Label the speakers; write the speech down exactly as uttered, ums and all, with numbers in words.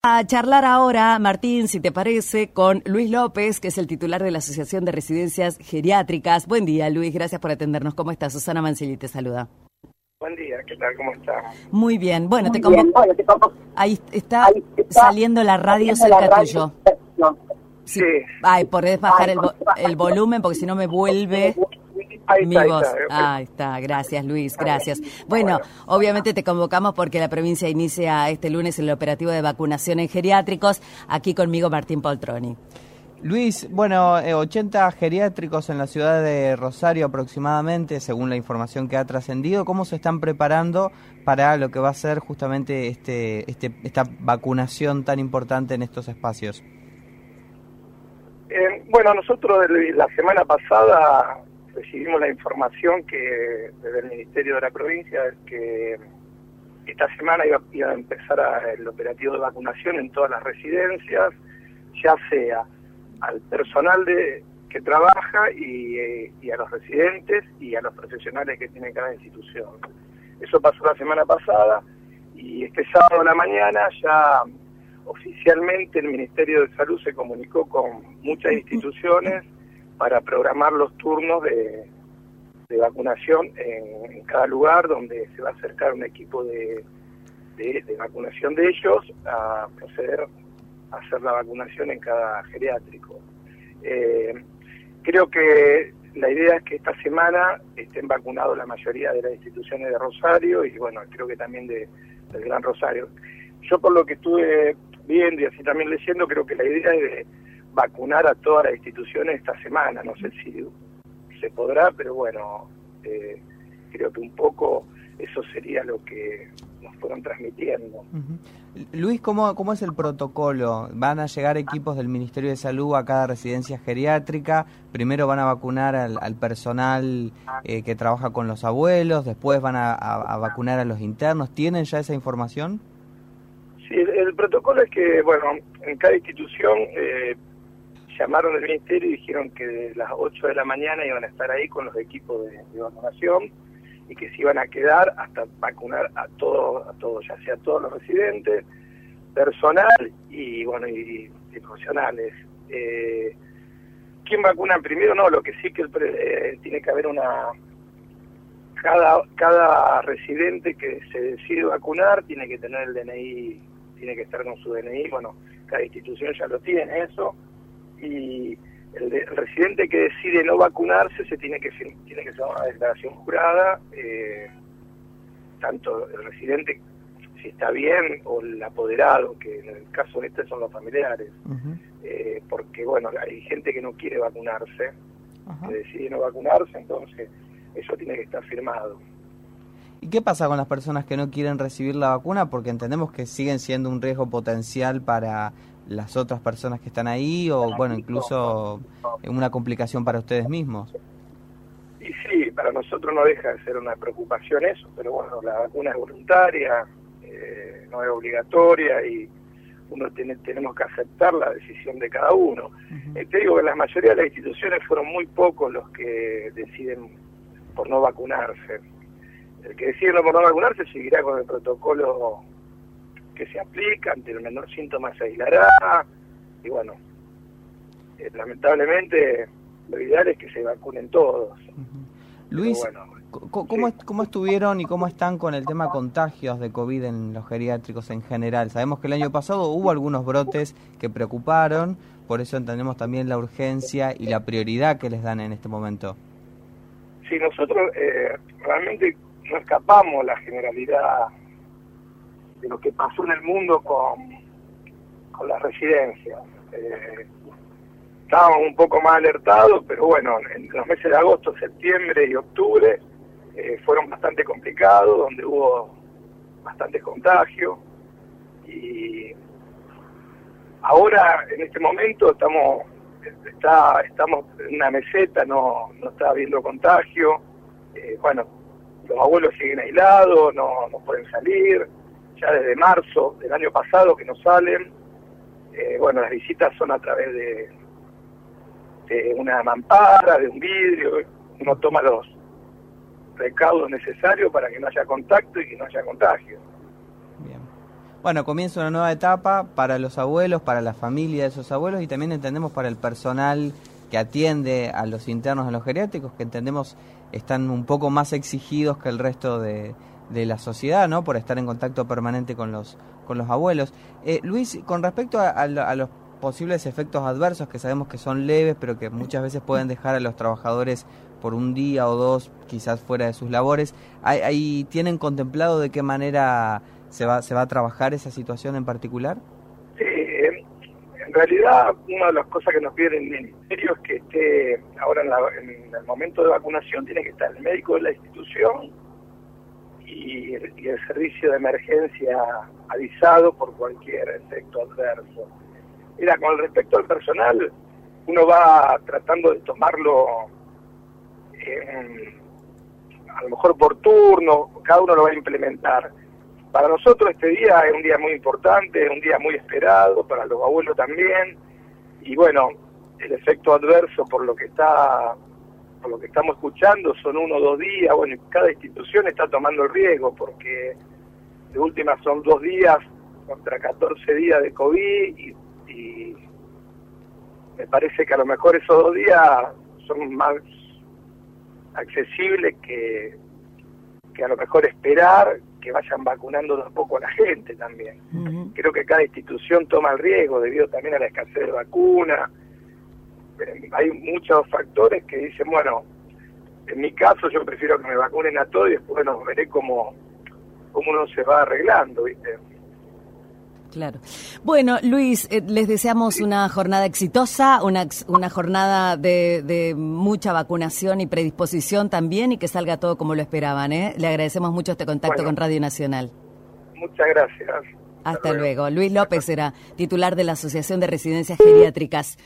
Speaker 1: A charlar ahora, Martín, si te parece, con Luis López, que es el titular de la Asociación de Residencias Geriátricas. Buen día, Luis, gracias por atendernos. ¿Cómo estás? Susana Mancilli te saluda.
Speaker 2: Buen día, ¿qué tal? ¿Cómo estás?
Speaker 1: Muy bien. Bueno,
Speaker 3: Muy
Speaker 1: te convoco.
Speaker 3: Bueno, te convoco.
Speaker 1: Ahí está,
Speaker 3: Ahí está
Speaker 1: saliendo la radio
Speaker 3: saliendo
Speaker 1: cerca
Speaker 3: la radio.
Speaker 1: tuyo.
Speaker 3: No.
Speaker 1: Sí.
Speaker 2: Sí.
Speaker 1: Ay, podés bajar
Speaker 3: Ay,
Speaker 1: el, vo- el volumen porque si no me vuelve
Speaker 2: Ahí
Speaker 1: mi
Speaker 2: está, ahí
Speaker 1: voz.
Speaker 2: está.
Speaker 1: Ahí está, gracias Luis, gracias. Bueno, obviamente te convocamos porque la provincia inicia este lunes el operativo de vacunación en geriátricos. Aquí conmigo Martín Poltroni.
Speaker 4: Luis, bueno, eh, ochenta geriátricos en la ciudad de Rosario aproximadamente, según la información que ha trascendido. ¿Cómo se están preparando para lo que va a ser justamente este, este, esta vacunación tan importante en estos espacios?
Speaker 2: Eh, bueno, nosotros la semana pasada recibimos la información que desde el Ministerio de la Provincia que esta semana iba, iba a empezar a, el operativo de vacunación en todas las residencias, ya sea al personal de que trabaja y, eh, y a los residentes y a los profesionales que tiene cada institución. Eso pasó la semana pasada y este sábado a la mañana ya oficialmente el Ministerio de Salud se comunicó con muchas instituciones para programar los turnos de, de vacunación en, en cada lugar donde se va a acercar un equipo de, de, de vacunación de ellos a proceder a hacer la vacunación en cada geriátrico. Eh, creo que la idea es que esta semana estén vacunados la mayoría de las instituciones de Rosario y bueno, creo que también de, del Gran Rosario. Yo por lo que estuve viendo y así también leyendo, creo que la idea es de vacunar a todas las instituciones esta semana. No sé si se podrá, pero bueno, eh, creo que un poco eso sería lo que nos fueron transmitiendo.
Speaker 4: Uh-huh. Luis, ¿cómo, ¿cómo es el protocolo? ¿Van a llegar equipos del Ministerio de Salud a cada residencia geriátrica? Primero van a vacunar al, al personal eh, que trabaja con los abuelos, después van a, a, a vacunar a los internos. ¿Tienen ya esa información?
Speaker 2: Sí, el, el protocolo es que, bueno, en cada institución eh, llamaron del Ministerio y dijeron que de las ocho de la mañana iban a estar ahí con los equipos de, de vacunación y que se iban a quedar hasta vacunar a todos, a todos, ya sea a todos los residentes, personal y, bueno, y, y profesionales. Eh, ¿Quién vacuna primero? No, lo que sí que eh, tiene que haber una... Cada, cada residente que se decide vacunar tiene que tener el D N I, tiene que estar con su D N I, bueno, cada institución ya lo tiene eso, y el, de, el residente que decide no vacunarse se tiene que tiene que hacer una declaración jurada, eh, tanto el residente si está bien o el apoderado, que en el caso de este son los familiares, uh-huh. eh, porque bueno, hay gente que no quiere vacunarse, uh-huh. que decide no vacunarse, entonces eso tiene que estar firmado.
Speaker 4: ¿Y qué pasa con las personas que no quieren recibir la vacuna? Porque entendemos que siguen siendo un riesgo potencial para las otras personas que están ahí o, bueno, incluso una complicación para ustedes mismos.
Speaker 2: Y sí, para nosotros no deja de ser una preocupación eso, pero bueno, la vacuna es voluntaria, eh, no es obligatoria y uno tiene, tenemos que aceptar la decisión de cada uno. Uh-huh. Eh, te digo que la mayoría de las instituciones fueron muy pocos los que deciden por no vacunarse. El que decide no por no vacunarse seguirá con el protocolo que se aplica, ante el menor síntoma se aislará, y bueno, eh, lamentablemente lo ideal es que se vacunen todos.
Speaker 4: Uh-huh. Luis,
Speaker 2: bueno,
Speaker 4: ¿cómo,
Speaker 2: sí.
Speaker 4: ¿cómo estuvieron y cómo están con el tema contagios de COVID en los geriátricos en general? Sabemos que el año pasado hubo algunos brotes que preocuparon, por eso entendemos también la urgencia y la prioridad que les dan en este momento.
Speaker 2: Sí, nosotros eh, realmente no escapamos la generalidad de lo que pasó en el mundo con, con las residencias. Eh, estábamos un poco más alertados, pero bueno, en los meses de agosto, septiembre y octubre eh, fueron bastante complicados, donde hubo bastante contagio. Y ahora, en este momento, estamos está estamos en una meseta, no, no está habiendo contagio. Eh, bueno, los abuelos siguen aislados, no, no pueden salir. Ya desde marzo del año pasado que no salen. Eh, bueno, las visitas son a través de, de una mampara, de un vidrio. Uno toma los recaudos necesarios para que no haya contacto y que no haya contagio.
Speaker 4: Bien. bueno, comienza una nueva etapa para los abuelos, para la familia de esos abuelos y también entendemos para el personal que atiende a los internos de los geriátricos, que entendemos están un poco más exigidos que el resto de, de la sociedad, ¿no? Por estar en contacto permanente con los con los abuelos. Eh, Luis, con respecto a, a, a los posibles efectos adversos, que sabemos que son leves, pero que muchas veces pueden dejar a los trabajadores por un día o dos, quizás fuera de sus labores, ¿hay, hay, ¿tienen contemplado de qué manera se va, se va a trabajar esa situación en particular?
Speaker 2: Sí, en realidad una de las cosas que nos pide el Ministerio es que esté, ahora en, la, en el momento de vacunación, tiene que estar el médico de la institución y el, y el servicio de emergencia avisado por cualquier efecto adverso. Mira, con respecto al personal, uno va tratando de tomarlo eh, a lo mejor por turno, cada uno lo va a implementar. Para nosotros este día es un día muy importante, es un día muy esperado, para los abuelos también, y bueno, el efecto adverso por lo que está, por lo que estamos escuchando son uno o dos días, bueno, y cada institución está tomando el riesgo, porque de última son dos días contra catorce días de COVID, y, y me parece que a lo mejor esos dos días son más accesibles que, que a lo mejor esperar que vayan vacunando de a poco a la gente también. Uh-huh. Creo que cada institución toma el riesgo debido también a la escasez de vacunas. Hay muchos factores que dicen, bueno, en mi caso yo prefiero que me vacunen a todos y después bueno, veré cómo, cómo uno se va arreglando, ¿viste?
Speaker 1: Claro. Bueno, Luis, eh, les deseamos una jornada exitosa, una, una jornada de, de mucha vacunación y predisposición también y que salga todo como lo esperaban, ¿eh? Le agradecemos mucho este contacto bueno, con Radio Nacional.
Speaker 2: Muchas gracias.
Speaker 1: Hasta, Hasta luego. luego. Luis López era titular de la Asociación de Residencias Geriátricas.